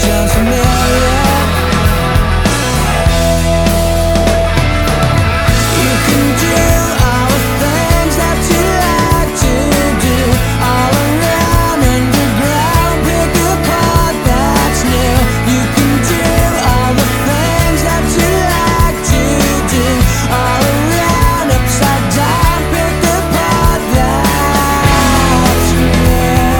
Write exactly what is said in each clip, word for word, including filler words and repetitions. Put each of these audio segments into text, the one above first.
sounds familiar. You can do all the things that you like to do, all around underground, pick a part that's new. You can do all the things that you like to do, all around, upside down, pick a part that's new.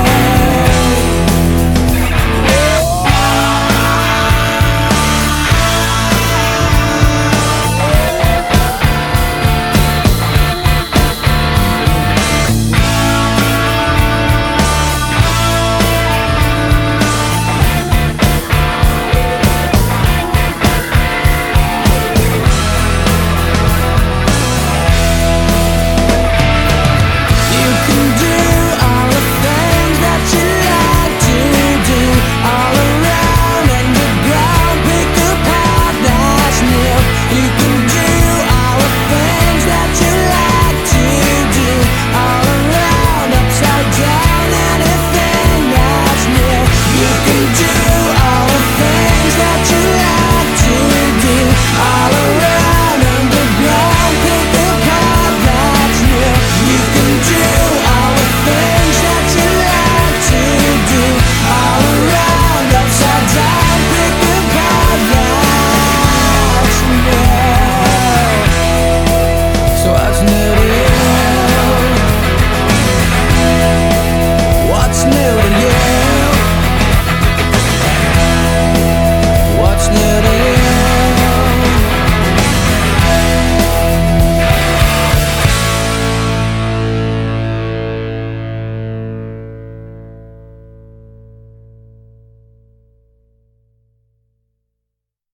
You can do all the things that you like to do, all around underground, pick a part that's new. You can do all the things that you like to do, all around, upside down, anything that's new. You can do all the things that you like to do, all around underground, pick a part that's new. You can do all the things that you like to do, all around, upside down, pick a part that's new. So what's new?